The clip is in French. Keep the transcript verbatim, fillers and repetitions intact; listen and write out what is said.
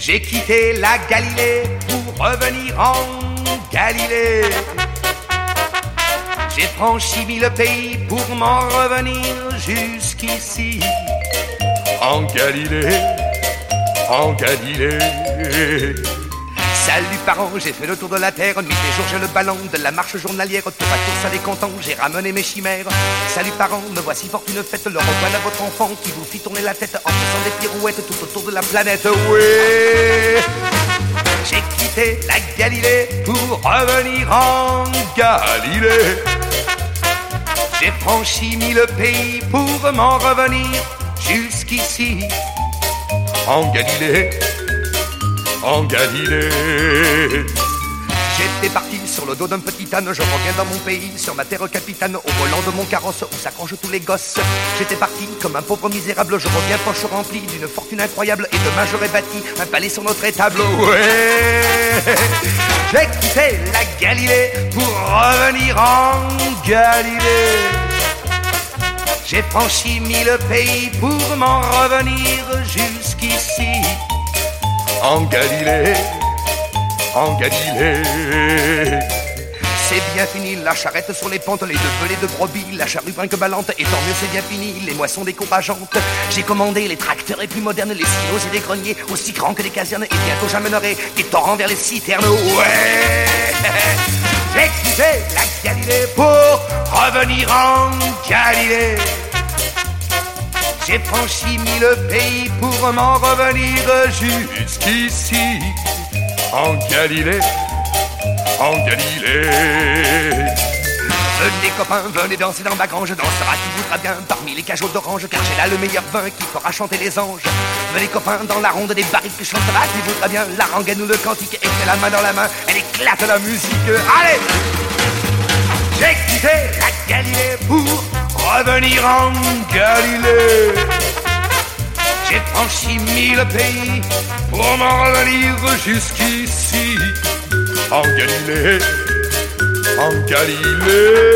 J'ai quitté la Galilée pour revenir en Galilée. J'ai franchi mille pays pour m'en revenir jusqu'ici. En Galilée, en Galilée. Salut parents, j'ai fait le tour de la terre. Nuit et jour j'ai le ballon de la marche journalière. Tour à tour ça les content, j'ai ramené mes chimères. Salut parents, me voici fortune faite. Le revoilà votre enfant qui vous fit tourner la tête en faisant des pirouettes tout autour de la planète. Oui, j'ai quitté la Galilée pour revenir en Galilée. J'ai franchi mille pays pour m'en revenir jusqu'ici. En Galilée, en Galilée. J'étais parti sur le dos d'un petit âne. Je reviens dans mon pays, sur ma terre capitane, au volant de mon carrosse où s'accrochent tous les gosses. J'étais parti comme un pauvre misérable. Je reviens poche remplie d'une fortune incroyable. Et demain j'aurai bâti un palais sur notre étable. Ouais. J'ai quitté la Galilée pour revenir en Galilée. J'ai franchi mille pays pour m'en revenir jusqu'ici. En Galilée, en Galilée. C'est bien fini, la charrette sur les pentes, les deux bœufs, les deux brebis, la charrue brinque-ballante. Et tant mieux, c'est bien fini, les moissons décourageantes. J'ai commandé les tracteurs les plus modernes, les silos et les greniers, aussi grands que les casernes. Et bientôt j'amènerai des torrents vers les citernes. Ouais. J'ai quitté la Galilée pour revenir en Galilée. J'ai franchi mille pays pour m'en revenir jusqu'ici. En Galilée, en Galilée. Venez copains, venez danser dans ma grange. Dansera qui voudra bien parmi les cajots d'orange, car j'ai là le meilleur vin qui fera chanter les anges. Venez copains dans la ronde des barriques que chantera qui voudra bien la rengaine ou le cantique. Et que la main dans la main, elle éclate la musique. Allez! J'ai quitté la Galilée pour revenir en Galilée. J'ai franchi mille pays pour m'en revenir jusqu'ici. En Galilée, en Galilée.